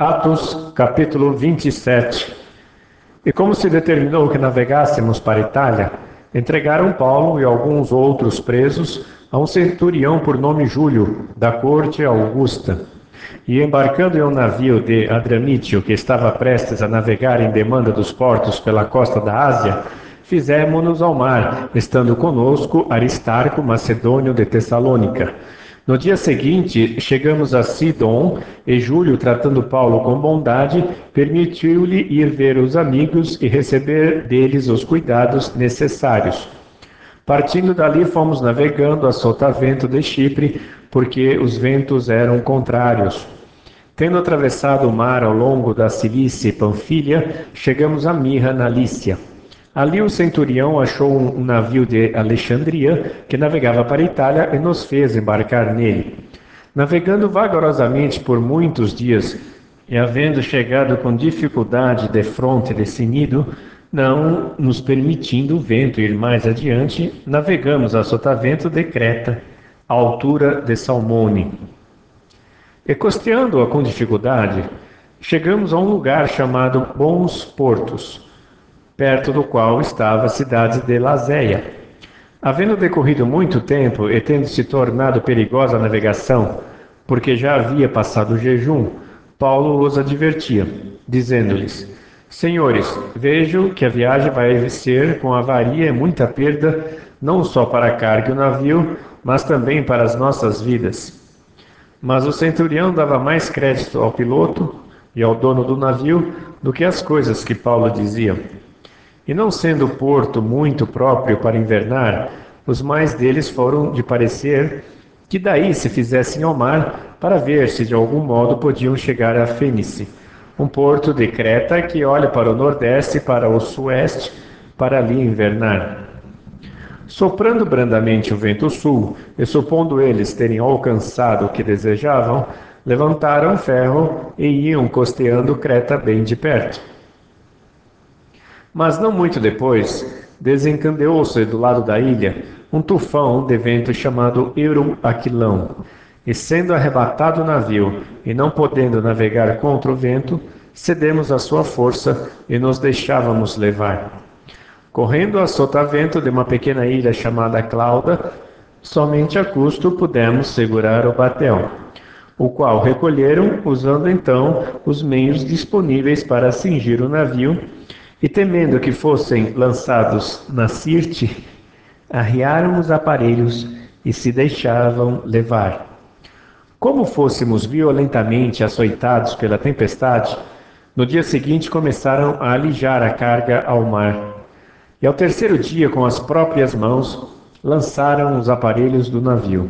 Atos, capítulo 27. E como se determinou que navegássemos para a Itália, entregaram Paulo e alguns outros presos a um centurião por nome Júlio, da corte Augusta. E embarcando em um navio de Adramítio, que estava prestes a navegar em demanda dos portos pela costa da Ásia, fizemo-nos ao mar, estando conosco Aristarco, macedônio de Tessalônica. No dia seguinte, chegamos a Sidon, e Júlio, tratando Paulo com bondade, permitiu-lhe ir ver os amigos e receber deles os cuidados necessários. Partindo dali, fomos navegando a sotavento de Chipre, porque os ventos eram contrários. Tendo atravessado o mar ao longo da Cilícia e Panfilha, chegamos a Mirra, na Lícia. Ali o centurião achou um navio de Alexandria que navegava para a Itália e nos fez embarcar nele. Navegando vagarosamente por muitos dias e havendo chegado com dificuldade defronte de Cnido, não nos permitindo o vento ir mais adiante, navegamos a sotavento de Creta, à altura de Salmone. E costeando-a com dificuldade, chegamos a um lugar chamado Bons Portos, perto do qual estava a cidade de Lazéia. Havendo decorrido muito tempo e tendo se tornado perigosa a navegação, porque já havia passado o jejum, Paulo os advertia, dizendo-lhes: Senhores, vejo que a viagem vai ser com avaria e muita perda, não só para a carga e o navio, mas também para as nossas vidas. Mas o centurião dava mais crédito ao piloto e ao dono do navio do que às coisas que Paulo dizia. E não sendo o porto muito próprio para invernar, os mais deles foram de parecer que daí se fizessem ao mar para ver se de algum modo podiam chegar a Fênice, um porto de Creta que olha para o nordeste e para o sueste, para ali invernar. Soprando brandamente o vento sul, e supondo eles terem alcançado o que desejavam, levantaram ferro e iam costeando Creta bem de perto. Mas não muito depois, desencandeou-se do lado da ilha um tufão de vento chamado Euroaquilão, e sendo arrebatado o navio, e não podendo navegar contra o vento, cedemos à sua força e nos deixávamos levar. Correndo a sotavento de uma pequena ilha chamada Clauda, somente a custo pudemos segurar o batel, o qual recolheram, usando então os meios disponíveis para cingir o navio, e temendo que fossem lançados na Sirte, arriaram os aparelhos e se deixavam levar. Como fôssemos violentamente açoitados pela tempestade, no dia seguinte começaram a alijar a carga ao mar. E ao terceiro dia, com as próprias mãos, lançaram os aparelhos do navio.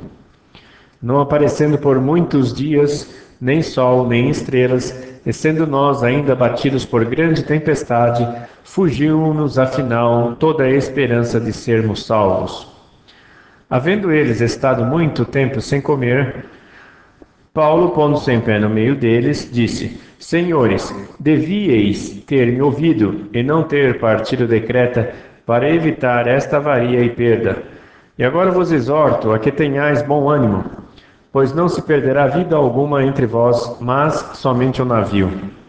Não aparecendo por muitos dias nem sol nem estrelas, e sendo nós ainda batidos por grande tempestade, fugiu-nos afinal toda a esperança de sermos salvos. Havendo eles estado muito tempo sem comer, Paulo, pondo-se em pé no meio deles, disse: Senhores, devíeis ter me ouvido e não ter partido de Creta para evitar esta avaria e perda. E agora vos exorto a que tenhais bom ânimo, pois não se perderá vida alguma entre vós, mas somente o navio.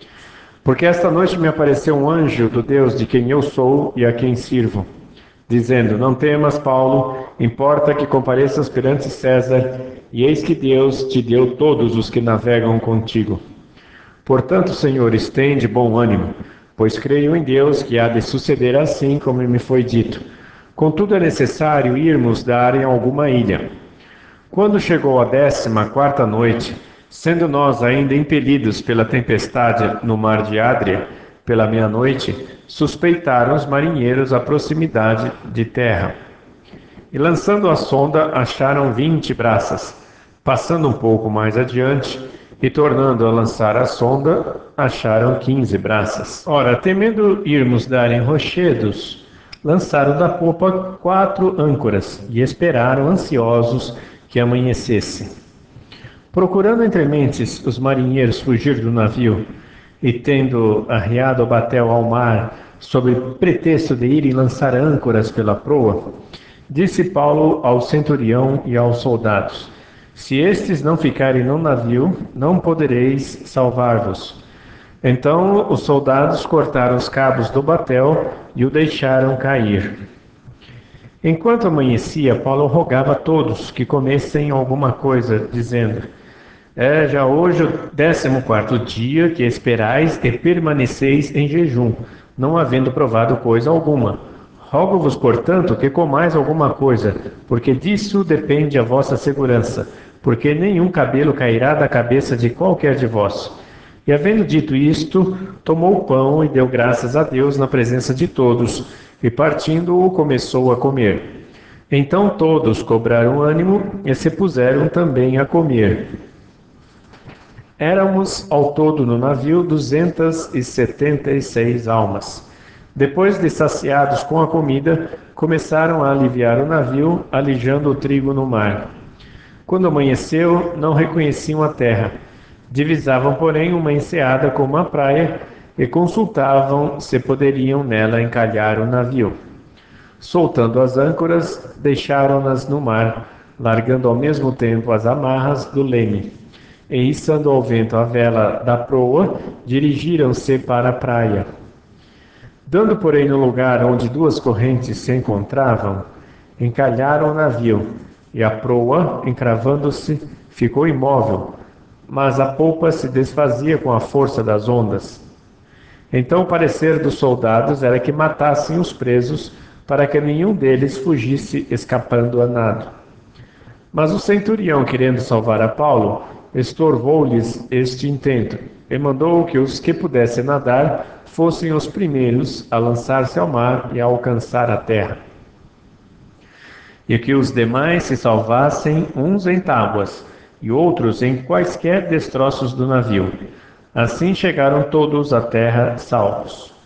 Porque esta noite me apareceu um anjo do Deus de quem eu sou e a quem sirvo, dizendo: Não temas, Paulo, importa que compareças perante César, e eis que Deus te deu todos os que navegam contigo. Portanto, senhores, tende bom ânimo, pois creio em Deus que há de suceder assim como me foi dito. Contudo, é necessário irmos dar em alguma ilha. Quando chegou a 14ª noite, sendo nós ainda impelidos pela tempestade no mar de Adria, pela meia-noite, suspeitaram os marinheiros a proximidade de terra. E lançando a sonda, acharam 20 braças. Passando um pouco mais adiante, e tornando a lançar a sonda, acharam 15 braças. Ora, temendo irmos dar em rochedos, lançaram da popa 4 âncoras, e esperaram ansiosos que amanhecesse. Procurando entre mentes os marinheiros fugir do navio, e tendo arriado o batel ao mar, sob pretexto de irem lançar âncoras pela proa, disse Paulo ao centurião e aos soldados: Se estes não ficarem no navio, não podereis salvar-vos. Então os soldados cortaram os cabos do batel e o deixaram cair. Enquanto amanhecia, Paulo rogava a todos que comessem alguma coisa, dizendo: É já hoje o 14º dia que esperais e permaneceis em jejum, não havendo provado coisa alguma. Rogo-vos, portanto, que comais alguma coisa, porque disso depende a vossa segurança, porque nenhum cabelo cairá da cabeça de qualquer de vós. E havendo dito isto, tomou o pão e deu graças a Deus na presença de todos, e partindo-o começou a comer. Então todos cobraram ânimo e se puseram também a comer. Éramos ao todo no navio 276 almas. Depois de saciados com a comida, começaram a aliviar o navio, alijando o trigo no mar. Quando amanheceu, não reconheciam a terra. Divisavam, porém, uma enseada com uma praia e consultavam se poderiam nela encalhar o navio. Soltando as âncoras, deixaram-nas no mar, largando ao mesmo tempo as amarras do leme. E içando ao vento a vela da proa, dirigiram-se para a praia. Dando, porém, no lugar onde duas correntes se encontravam, encalharam o navio, e a proa, encravando-se, ficou imóvel, mas a polpa se desfazia com a força das ondas. Então o parecer dos soldados era que matassem os presos, para que nenhum deles fugisse escapando a nado. Mas o centurião, querendo salvar a Paulo, estorvou-lhes este intento, e mandou que os que pudessem nadar fossem os primeiros a lançar-se ao mar e a alcançar a terra, e que os demais se salvassem uns em tábuas e outros em quaisquer destroços do navio. Assim chegaram todos à terra salvos.